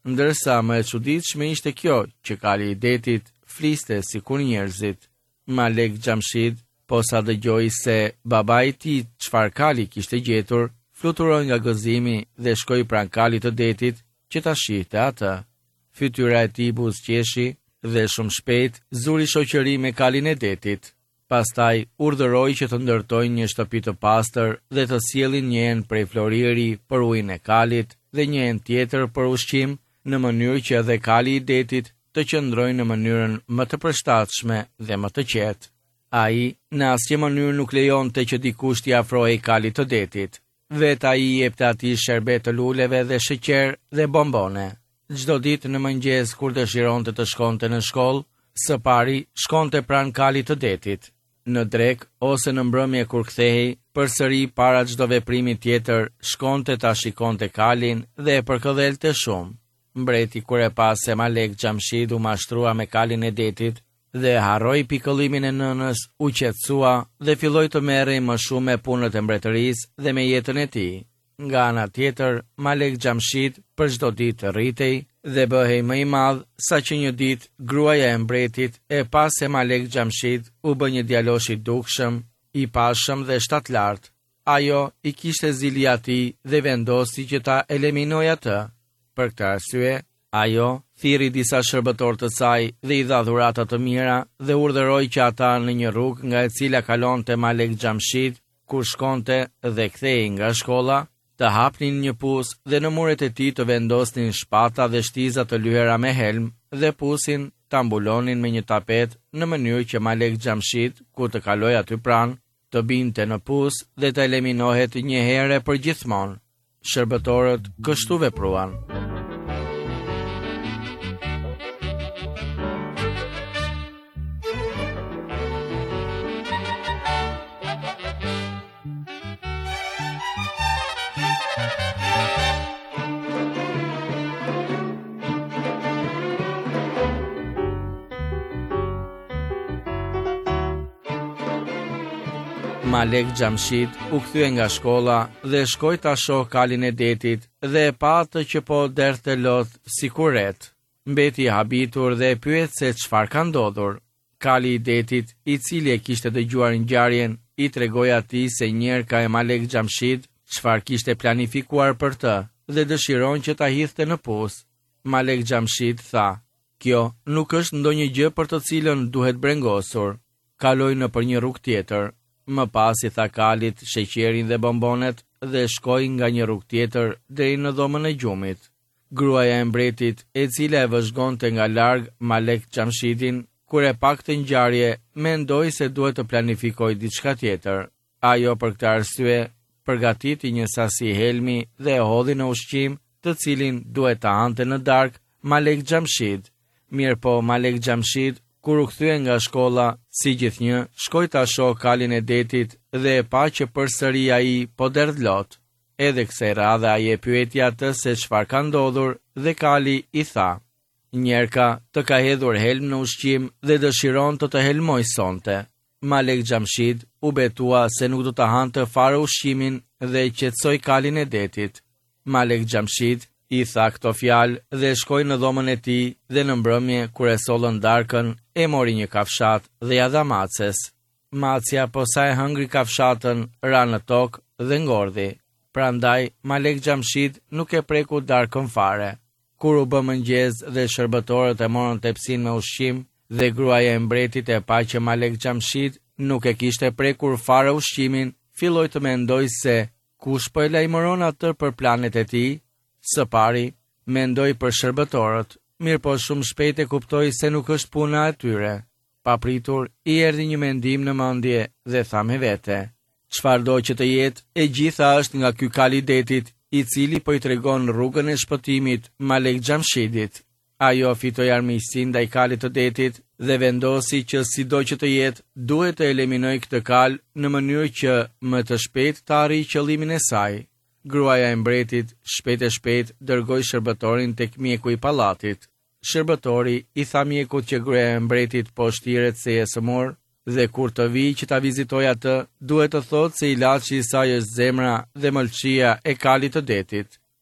ndërsa më e çuditshme ishte kjo që kali i detit fliste sikur njerëzit. Malek Xhamshid, posa dëgjoi se babai i tij çfarë kali kishte gjetur, fluturoi nga gëzimi dhe shkoi pranë kalit të detit që ta shihte atë. Fytyra e tij buzëqeshi dhe shumë shpejt zuri shoqëri me kalin e detit. Pastaj urdhëroi që të ndërtojnë një shtëpi të pastër dhe të sjellin një enë prej floriri për ujin e kalit dhe një enë tjetër për ushqim, në mënyrë që edhe kali i detit të qëndrojë në mënyrën më të përshtatshme dhe më të qetë. Ai në asnjë mënyrë nuk lejonte që dikush t'i afrohej kalit të detit. Vetë ai i jepte atij sherbet të luleve dhe sheqer dhe bombone. Çdo ditë në mëngjes kur dëshironte të shkonte në shkollë, së pari shkonte pranë kalit të detit. Në drek ose në mbrëmje kur kthehej, përsëri para çdo veprimi tjetër, shkonte ta shikonte kalin dhe e përkëdhelte shumë. Mbreti kur e pa se Malek Xhamshid u mashtrua me kalin e detit dhe harroi pikëllimin e nënës, u qetësua dhe filloi të merrej më shumë me punët e mbretërisë dhe me jetën e tij. Nga ana tjetër, Malek Xhamshid për çdo ditë të rritej dhe bëhej më i madh, saqë një ditë gruaja e mbretit e pa se Malek Xhamshid u bë një djalosh i dukshëm, i pashëm dhe shtatlart. Ajo i kishte zili atij dhe vendosi që ta eliminojë atë. Për këtë arsye, ajo thirri disa shërbëtorë të saj dhe i dha dhurata të mira dhe urdhëroi që ata në një rrugë nga e cila kalonte Malek Xhamshid kur shkonte dhe kthehej nga shkolla, të hapnin një pus dhe në muret e tij të vendosnin shpata dhe shtiza të lyhera me helm dhe pusin ta mbulonin me një tapet në mënyrë që Malek Xhamshid, kur të kalojë aty pranë, të binte në pus dhe të eliminohet një herë për gjithmonë. Shërbëtorët kështu vepruan. Malek Xhamshid u kthye nga shkolla dhe shkoi ta shoh kalin e detit dhe e pa atë që po derdhte lodh si kuret. Mbeti i habitur dhe e pyet se çfarë ka ndodhur. Kali i detit, i cili e kishte dëgjuar ngjarjen, i tregoi atij se njerëka e Malek Xhamshid çfarë kishte planifikuar për të dhe dëshiron që ta hidhte në pus. Malek Xhamshid tha: "Kjo nuk është ndonjë gjë për të cilën duhet brengosur. Kaloj në për një rrugë tjetër." Më pas i tha kalit sheqerin dhe bombonet dhe shkoi nga një rrugë tjetër deri në dhomën e gjumit. Gruaja e mbretit, e cila e vëzhgonte nga larg Malek Xhamshidin, kur e pa këtë ngjarje, mendoi se duhet të planifikojë diçka tjetër. Ajo për këtë arsye përgatiti një sasi helmi dhe e hodhi në ushqim, të cilin duhet ta hante në darkë Malek Xhamshid. Mirëpo Malek Xhamshid, kur u kthye nga shkolla, si gjithnjë, shkoi ta shoh kalin e detit dhe e pa që përsëri ai po derdh lot. Edhe kësaj radhe ai e pyeti atë se çfarë ka ndodhur dhe kali i tha: "Njerka të ka hedhur helm në ushqim dhe dëshiron të të helmoj sonte." Malek Xhamshid u betua se nuk do të hante fare ushqimin dhe qetësoi kalin e detit. Malek Xhamshid i tha këto fjalë dhe shkoi në dhomën e tij dhe në mbrëmje kur e sollën darkën, e mori një kafshat dhe ja dha maces. Macja po sa e hëngri kafshatën, ra në tokë dhe ngordhi. Prandaj Malek Xhamshid nuk e preku darkën fare. Kur u bë mëngjes dhe shërbëtorët e morën tepsin me ushqim dhe gruaja e mbretit e pa që Malek Xhamshid nuk e kishte prekur fare ushqimin, filloi të mendoj se kush po e lajmëron atë për planet e tij. Së pari, mendoj për shërbëtorët, mirë po shumë shpejt e kuptoj se nuk është puna e tyre. Papritur, i erdhi një mendim në mendje dhe tha me vete: "Çfarëdo që të jetë, e gjitha është nga ky kali i detit, i cili po i tregon rrugën e shpëtimit Malek Xhamshidit." Ajo fitoi armiqësinë ndaj kalit të detit dhe vendosi që sido që të jetë, duhet të eliminoj këtë kal në mënyrë që më të shpejt të arrijë qëllimin e saj. Gruaja e mbretit shpejt e shpejt dërgoi shërbëtorin tek mjeku i pallatit. Shërbëtori i tha mjekut që gruaja e mbretit po shtiret se e sëmur dhe kur të vijë që ta vizitoj atë, duhet të thotë se ilaçi i saj është zemra dhe mëlçia e kalit të detit.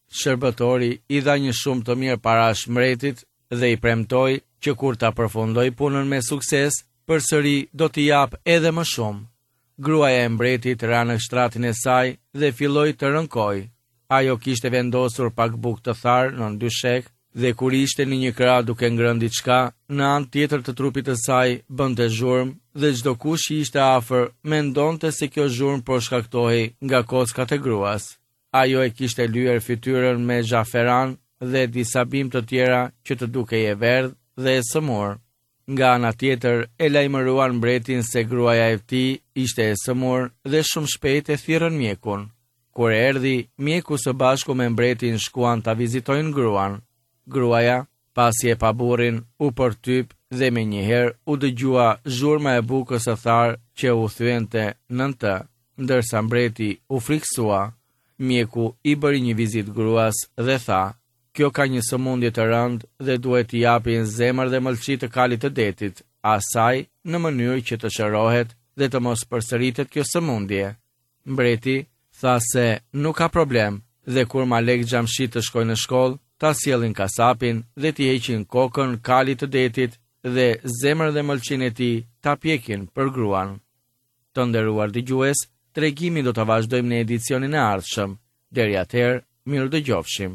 shërbëtori i dha një shumë të mirë parash mbretit dhe i premtoi që kur ta përfundoi punën me sukses, përsëri do t'i jap edhe më shumë. Gruaja e mbretit ra në shtratin e saj dhe filloi të rënkoj. Ajo kishte vendosur pak bukë të tharë në dyshek dhe kur ishte në një krah duke ngrënë diçka, në anë tjetër të trupit të saj bënte zhurmë dhe çdo kush i ishte afër mendonte se kjo zhurmë po shkaktohej nga kockat e gruas. Ajo e kishte lyer fytyrën me zhaferan dhe disa bimë të tjera që të dukej e verdhë dhe e sëmur. Nga ana tjetër, e lajmëruan mbretin se gruaja e tij ishte e sëmur dhe shumë shpejt e thirrën mjekun. Kur erdhi, mjeku së bashku me mbretin shkuan ta vizitojnë gruan. Gruaja, pasi e pa burrin, u përtyp dhe me njëherë u dëgjua zhurma e bukës së tharë që u thyente nën të, ndërsa mbreti u friksua. Mjeku i bëri një vizitë gruas dhe tha: "Kjo ka një sëmundje të rëndë dhe duhet t'i japin zemër dhe mëlçi të kalit të detit, asaj në mënyrë që të shërohet dhe të mos përsëritet kjo sëmundje." Mbreti tha se nuk ka problem dhe kur Malek Xhamshi të shkojnë në shkollë, ta sjellin kasapin dhe t'i heqin kokën kalit të detit dhe zemër dhe mëlçin e tij ta pjekin për gruan. Të nderuar dëgjues, tregimin do ta vazhdojmë në edicionin e ardhshëm. Deri atëherë, mirë dëgjofshim.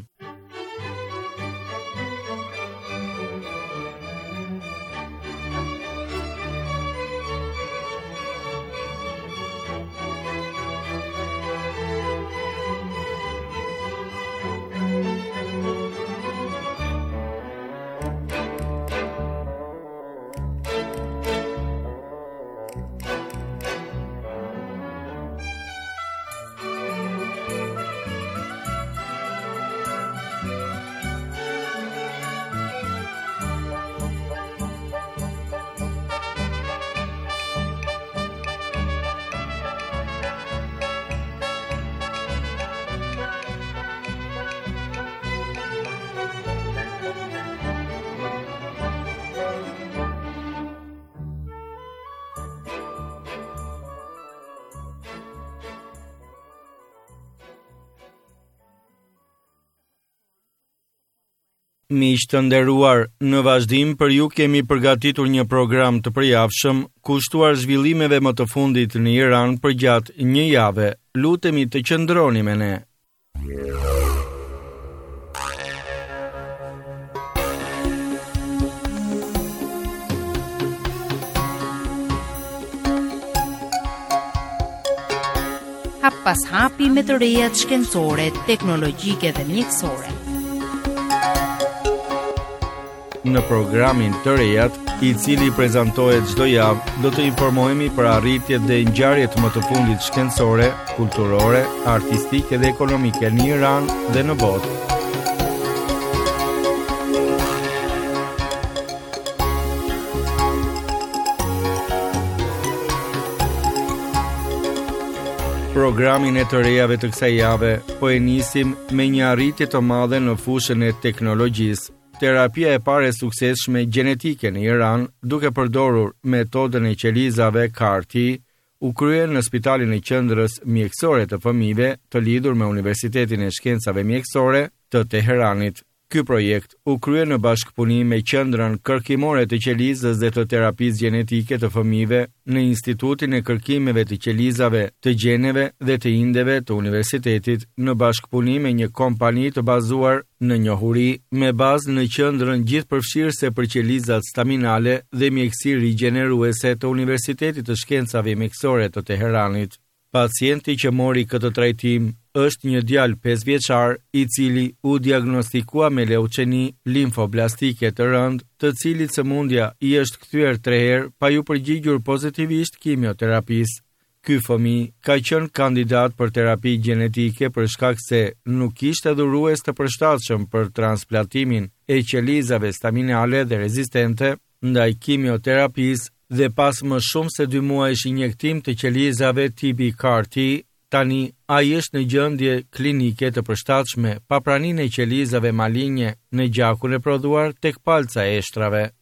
Miq të nderuar, në vazhdim për ju kemi përgatitur një program të përjavshëm, kushtuar zhvillimeve më të fundit në Iran për gjatë një jave. Lutemi të qëndroni me ne. Hap pas hapi me të rejat shkencore, teknologjike dhe mjekësore. Në programin të rejat, i cili prezantohet çdo javë, do të informohemi për arritjet dhe ngjarjet më të fundit shkencore, kulturore, artistike dhe ekonomike në Iran dhe në botë. Programin e të rejave të kësaj jave po e nisim me një arritje të madhe në fushën e teknologjisë. Terapia e parë e suksesshme gjenetike në Iran, duke përdorur metodën e qelizave C A R T, u krye në Spitalin e Qendrës Mjekësore të Fëmijëve të lidhur me Universitetin e Shkencave Mjekësore të Teheranit. Ky projekt u krye në bashkëpunim me Qendrën Kërkimore të Qelizës dhe të Terapisë Gjenetike të Fëmijëve në Institutin e Kërkimeve të Qelizave, të Gjeneve dhe të Indeve të Universitetit, në bashkëpunim me një kompani të bazuar në njohuri me bazë në Qendrën Gjithëpërfshirëse për Qelizat Staminale dhe Mjekësi Rigjeneruese të Universitetit të Shkencave Mjekësore të Teheranit. Pacienti që mori këtë trajtim është një djalë pesë vjeçar i cili u diagnostikua me leuqeni limfoblastike të rëndë, të cilit sëmundja i është kthyer tre herë pa ju përgjigjur pozitivisht kimioterapisë. Ky fëmijë ka qenë kandidat për terapi gjenetike për shkak se nuk kishte dhurues të përshtatshëm për transplantimin e qelizave staminale dhe rezistente ndaj kimioterapisë, dhe pas më shumë se dy muajsh injektim të qelizave tipi C A R T, tani ai është në gjendje klinike të përshtatshme pa praninë e qelizave maligne në gjakun e prodhuar tek palca e shtrave.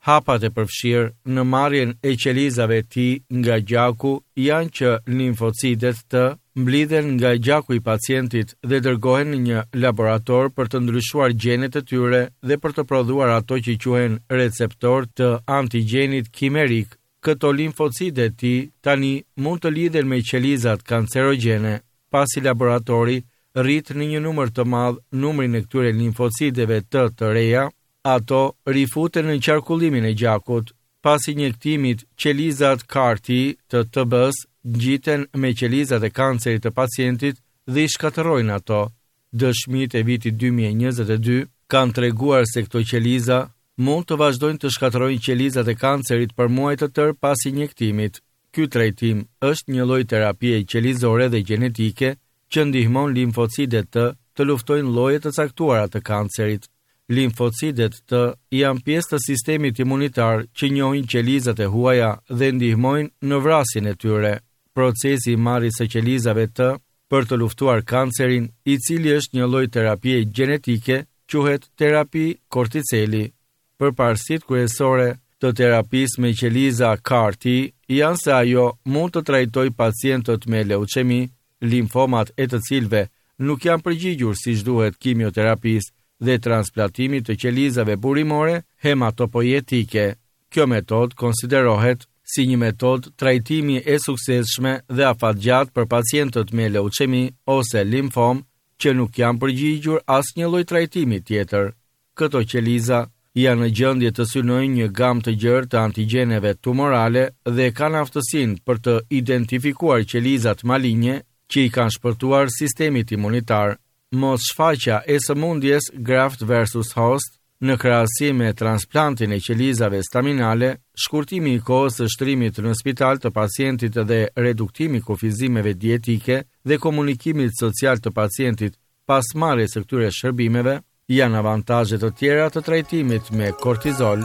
Hapat e përfshirë në marrjen e qelizave të tij nga gjaku janë që limfocitet të mblidhen nga gjaku i pacientit dhe dërgohen në një laborator për të ndryshuar gjenet e tyre dhe për të prodhuar ato që quhen receptor të antigjenit kimerik. Këto limfocite të tij tani mund të lidhen me qelizat kancerogjene, pasi laboratori rrit në një numër të madh numrin e këtyre limfociteve të të reja. Ato rifuten në qarkullimin e gjakut, pasi injektimit qelizat C A R T të T B-s ngjiten me qelizat e kancerit të pacientit dhe i shkatërrojnë ato. Dëshmitë e vitit dy mijë e njëzet e dy kanë treguar se këto qeliza mund të vazhdojnë të shkatërrojnë qelizat e kancerit për muaj të tërë pas injektimit. Ky trajtim është një lloj terapie qelizore dhe gjenetike që ndihmon limfocitet të të luftojnë lloje të caktuara të kancerit. Limfocitet të janë pjesë të sistemit imunitar që njohin qelizat e huaja dhe ndihmojnë në vrasjen e tyre. Procesi i marrjes së qelizave të për të luftuar kancerin, i cili është një lloj terapie gjenetike, quhet terapi korticeli. Përparësitë kryesore të terapisë me qeliza C A R T janë se ajo mund të trajtojë pacientët me leuqemi, limfomat e të cilëve nuk janë përgjigjur siç duhet kimioterapisë dhe transplantimit të qelizave burimore hematopoietike. Kjo metodë konsiderohet si një metodë trajtimi e suksesshme dhe afatgjatë për pacientët me leuqemi ose limfom që nuk janë përgjigjur asnjë lloj trajtimi tjetër. Këto qeliza janë në gjendje të synojnë një gamë të gjerë të antigjeneve tumorale dhe kanë aftësinë për të identifikuar qelizat maligne që i kanë shpërtuar sistemit imunitar. Mos shfaqja e sëmundjes graft versus host në krahasim me transplantin e qelizave staminale, shkurtimi i kohës së shtrimit në spital të pacientit dhe reduktimi i kufizimeve dietike dhe komunikimit social të pacientit pas marrjes së këtyre shërbimeve janë avantazhe të tjera të trajtimit me kortizol.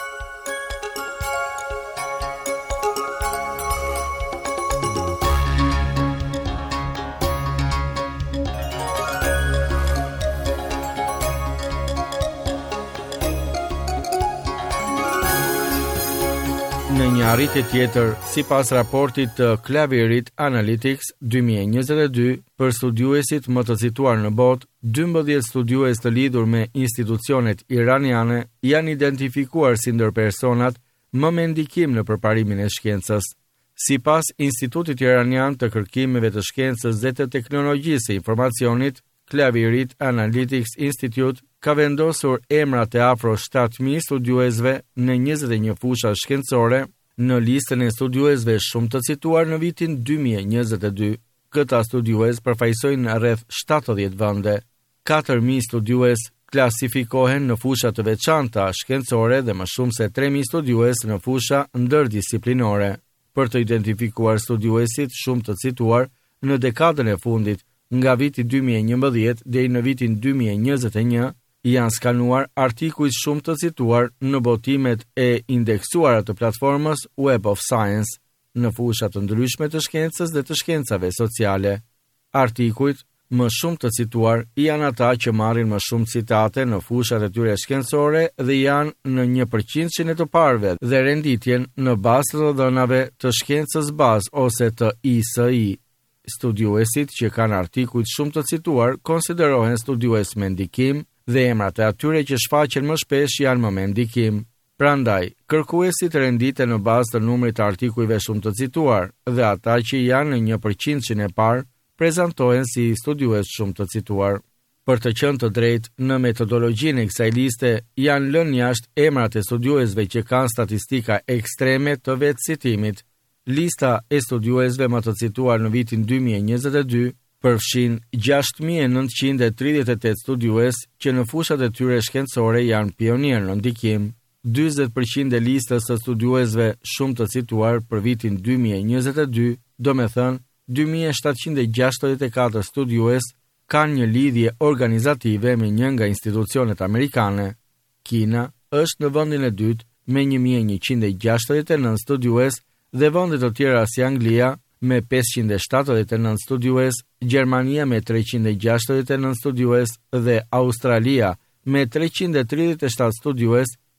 Në një arritje tjetër, sipas raportit të Clavirit Analytics dy mijë e njëzet e dy për studiuesit më të cituar në botë, dymbëdhjetë studiues të lidhur me institucionet iraniane janë identifikuar si ndër personat më me ndikim në përparimin e shkencës. Sipas Institutit Iranian të Kërkimeve të Shkencës dhe të Teknologjisë së Informacionit, Clavirit Analytics Institute ka vendosur emrat e afro shtatë mijë studiuesve në njëzet e një fusha shkencore në listën e studiuesve shumë të cituar në vitin dy mijë e njëzet e dy. Këta studiues përfaqësojnë rreth shtatëdhjetë vende. katër mijë studiues klasifikohen në fusha të veçanta shkencore dhe më shumë se tre mijë studiues në fusha ndërdisiplinore. Për të identifikuar studiuesit shumë të cituar në dekadën e fundit, nga viti dy mijë e njëmbëdhjetë deri në vitin dy mijë e njëzet e një, janë skanuar artikujt shumë të cituar në botimet e indeksuara të platformës Web of Science, në fusha të ndryshme të shkencës dhe të shkencave sociale. Artikujt më shumë të cituar janë ata që marrin më shumë citate në fushat e tyre shkencore dhe janë në një përqind e të parëve dhe renditjen në bazë të dhënave të shkencës bazë ose të I S I. Studiuesit që kanë artikujt shumë të cituar konsiderohen studiues me ndikim dhe emrat e atyre që shfaqen më shpesh janë më me ndikim. Prandaj, kërkuesit renditen në bazë të numrit të artikujve shumë të cituar dhe ata që janë në një përqind e parë prezantohen si studiues shumë të cituar. Për të qenë të drejtë, në metodologjinë e kësaj liste janë lënë jashtë emrat e studiuesve që kanë statistika ekstreme të vetë citimit. Lista e studiuesve më të cituar në vitin dy mijë e njëzet e dy përfshin gjashtë mijë e nëntëqind e tridhjetë e tetë studiues që në fushat e tyre shkencore janë pionierë në ndikim. dyzet përqind e listës së studiuesve shumë të cituar për vitin dy mijë e njëzet e dy, do me thënë dy mijë e shtatëqind e gjashtëdhjetë e katër studiues kanë një lidhje organizative me një nga institucionet amerikane. Kina është në vendin e dytë me një mijë e njëqind e gjashtëdhjetë e nëntë studiues dhe vende të tjera si Anglia me pesëqind e shtatëdhjetë e nëntë studiues, Gjermania me treqind e gjashtëdhjetë e nëntë studiues dhe Australia me treqind e tridhjetë e shtatë studiues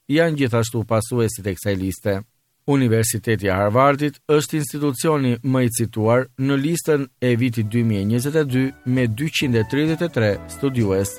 janë gjithashtu pasuesit e kësaj liste. Universiteti i Harvardit është institucioni më i cituar në listën e vitit dy mijë e njëzet e dy me dyqind e tridhjetë e tre studiues.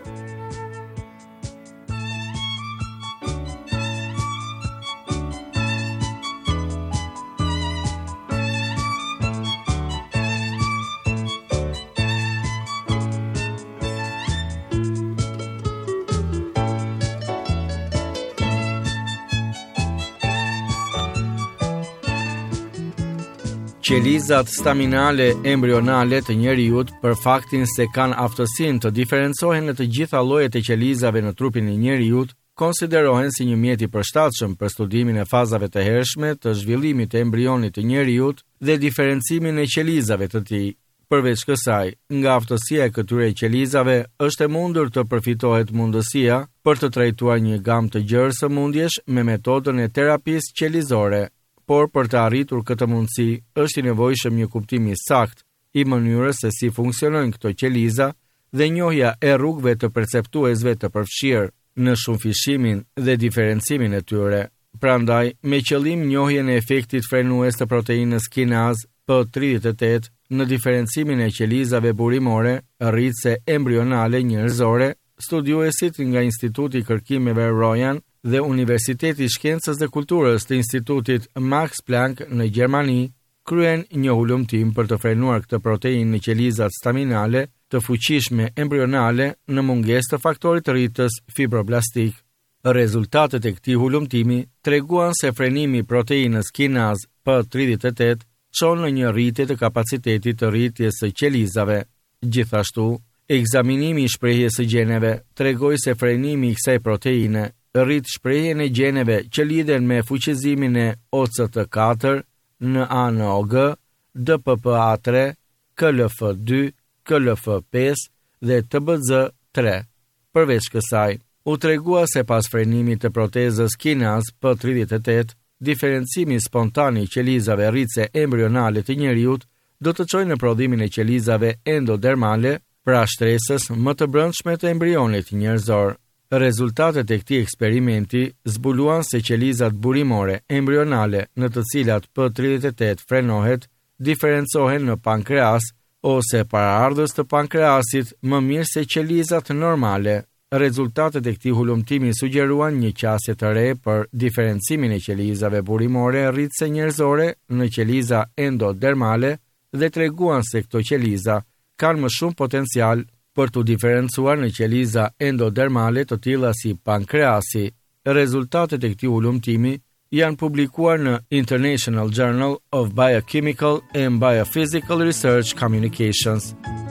Qelizat staminale embrionale të njerëzit për faktin se kanë aftësinë të diferencohen në të gjitha llojet e qelizave në trupin e njerëzit, konsiderohen si një mjet i përshtatshëm për studimin e fazave të hershme të zhvillimit të embrionit të njerëzit dhe diferencimin e qelizave të tij. Përveç kësaj, nga aftësia e këtyre qelizave është e mundur të përfitohet mundësia për të trajtuar një gamë të gjerë sëmundjesh me metodën e terapisë qelizore. Por për të arritur këtë mundësi, është i nevojshëm një kuptim i saktë i mënyrës se si funksionojnë këto qeliza dhe njohja e rrugëve të perceptuesve të përfshirë në shumëfishimin dhe diferencimin e tyre. Prandaj, me qëllim njohjen e efektit frenues të proteinës kinaz P tridhjetë e tetë në diferencimin e qelizave burimore, rritëse embrionale njerëzore, studiuesit nga Instituti i Kërkimeve Royan dhe Universiteti i Shkencës dhe Kulturës të Institutit Max Planck në Gjermani kryen një hulumtim për të frenuar këtë proteinë në qelizat staminale të fuqishme embrionale në mungesë të faktorit të rritës fibroblastik. Rezultatet e këtij hulumtimi treguan se frenimi i proteinës kinaz P tridhjetë e tetë çon në një rritje të kapacitetit të rritjes së qelizave. Gjithashtu, ekzaminimi i shprehjes së gjeneve tregoi se frenimi i kësaj proteine rrit shprehjen e gjeneve që lidhen me fuqizimin e O C T katër, N A N O G, D P P A tre, K L F dy, K L F pesë dhe T B Z tre. Përveç kësaj, u tregua se pas frenimit të protezës kinaz P tridhjetë e tetë, diferencimi spontan i qelizave rritëse embrionale të njerëzit do të çojë në prodhimin e qelizave endodermale, pra shtresës më të brendshme të embrionit njerëzor. Rezultatet e këtij eksperimenti zbuluan se qelizat burimore embrionale në të cilat P tridhjetë e tetë frenohet diferencohen në pankreas ose paraardhës të pankreasit më mirë se qelizat normale. Rezultatet e këtij hulumtimi sugjeruan një qasje të re për diferencimin e qelizave burimore rritëse njerëzore në qeliza endodermale dhe treguan se këto qeliza kanë më shumë potencial për të diferencuar në qeliza endodermale të tilla si pankreasi. Rezultatet e këtij hulumtimi janë publikuar në International Journal of Biochemical and Biophysical Research Communications.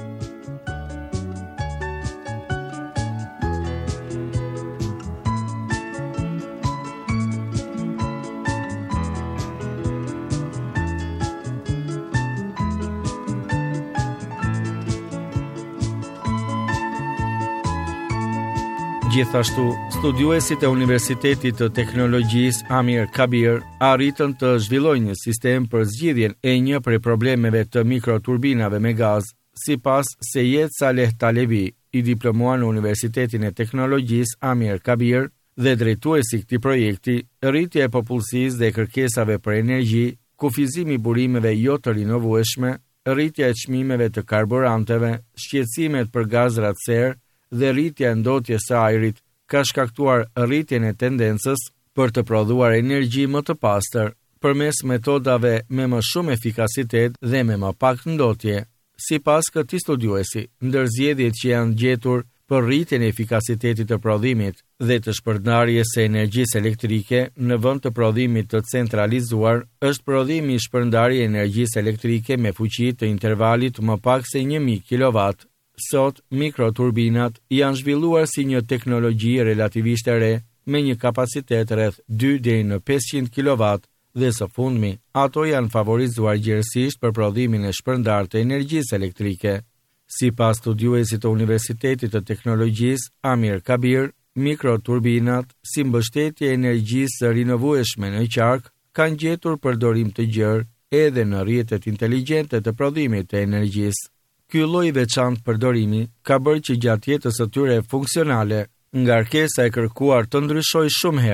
Gjithashtu, studiuesit e Universitetit të Teknologjisë Amir Kabir arritën të zhvillojnë një sistem për zgjidhjen e një prej problemeve të mikroturbinave me gaz, sipas Seyed Saleh Talebi, i diplomuar në Universitetin e Teknologjisë Amir Kabir dhe drejtuesi i këtij projekti, rritja e popullsisë dhe kërkesave për energji, kufizimi i burimeve jo të rinovueshme, rritja e çmimeve të karburanteve, shqetësimet për gazrat serë dhe rritja e ndotjes së ajrit ka shkaktuar rritjen e tendencës për të prodhuar energji më të pastër përmes metodave me më shumë efikasitet dhe me më pak ndotje. Sipas këtij studiuesi, ndër zgjedhjet që janë gjetur për rritjen e efikasitetit të prodhimit dhe të shpërndarjes së energjisë elektrike në vend të prodhimit të centralizuar, është prodhimi i shpërndarjes energjisë elektrike me fuqi të intervalit më pak se një mijë kilowatt. Sot, mikroturbinat janë zhvilluar si një teknologji relativisht e re me një kapacitet rreth dy deri në pesëqind kilowatt dhe së fundmi, ato janë favorizuar gjerësisht për prodhimin e shpërndarë të energjisë elektrike. Sipas studiuesit të Universitetit të Teknologjisë Amir Kabir, mikroturbinat, si mbështetje e energjisë së rinovueshme në qark, kanë gjetur përdorim të gjerë edhe në rrjetet inteligjente të prodhimit të energjisë. Ky lloj i veçantë përdorimi ka bërë që gjatë jetës së tyre funksionale, ngarkesa e kërkuar të ndryshojë shumë herë.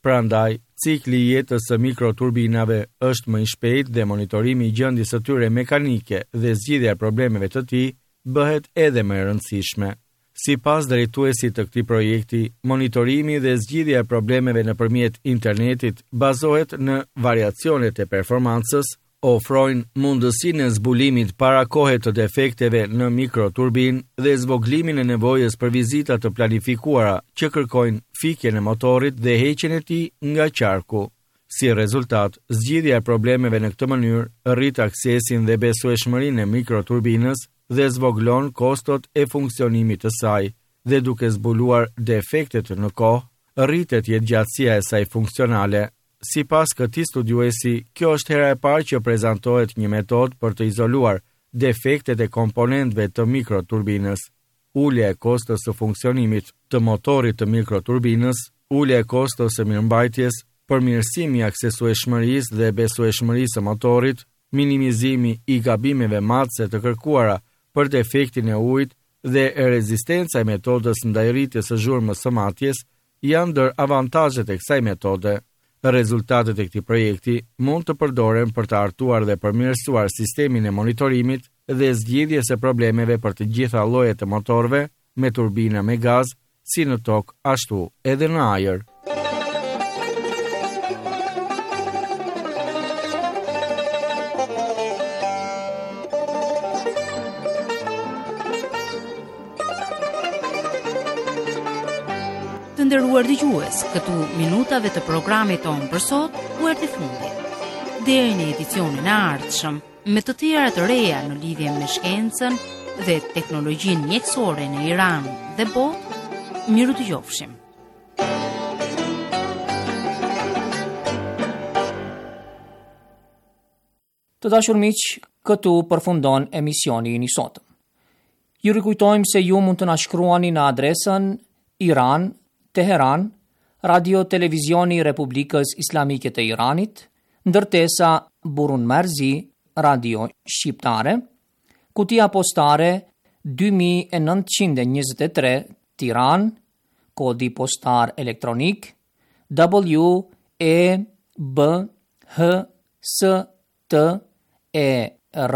Prandaj, cikli i jetës së mikroturbinave është më i shpejtë dhe monitorimi i gjendjes së tyre mekanike dhe zgjidhja e problemeve të tij bëhet edhe më e rëndësishme. Sipas drejtuesit të këtij projekti, monitorimi dhe zgjidhja e problemeve nëpërmjet internetit bazohet në variacionet e performancës, ofrojnë mundësinë e zbulimit para kohe të defekteve në mikroturbinë dhe zvoglimin e nevojës për vizita të planifikuara që kërkojnë fikjen e motorit dhe heqjen e tij nga qarku. Si rezultat, zgjidhja e problemeve në këtë mënyrë rrit aksesin dhe besueshmërinë e mikroturbinës dhe zvoglon kostot e funksionimit të saj, dhe duke zbuluar defektet në kohë, rritet jetëgjatësia e saj funksionale. Sipas këtij studiuesi, kjo është hera e parë që prezantohet një metodë për të izoluar defektet e komponentëve të mikroturbinës. Ulja e kostos së funksionimit të motorit të mikroturbinës, ulja e kostos së mirëmbajtjes, përmirësimi i aksesueshmërisë dhe besueshmërisë së motorit, minimizimi i gabimeve matëse të kërkuara për defektin e ujit dhe e rezistenca e metodës ndaj rritjes së zhurmës së matjes janë ndër avantazhet e kësaj metode. Rezultatet e këtij projekti mund të përdoren për të artuar dhe përmirësuar sistemin e monitorimit dhe zgjidhjes së problemeve për të gjitha llojet e motorëve me turbina me gaz, si në tokë ashtu edhe në ajër. Të nderuar dëgjues, këtu minutave të programit tonë për sot u erdhi fundi. Deri në edicionin e ardhshëm, me të tjera të reja në lidhje me shkencën dhe teknologjinë mjekësore në Iran dhe botë, miru dëgjofshim. Të dashur miq, këtu përfundon emisioni i sotëm. Ju rikujtojmë se ju mund të na shkruani në adresën Iran Teheran, Radio Televizioni i Republikës Islamike të Iranit, ndërtesa Burun Marzi, Radio Shqiptare, kutia postare dy mijë e nëntëqind e njëzet e tre, Tiranë, kodi postar elektronik W E B H S T E R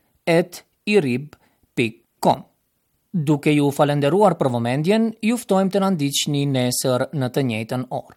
at irib pikë com. Duke ju falenderuar për vëmendjen, ju ftojmë të na ndiqni nesër në të njëjtën orë.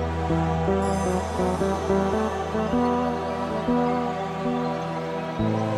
Thank you.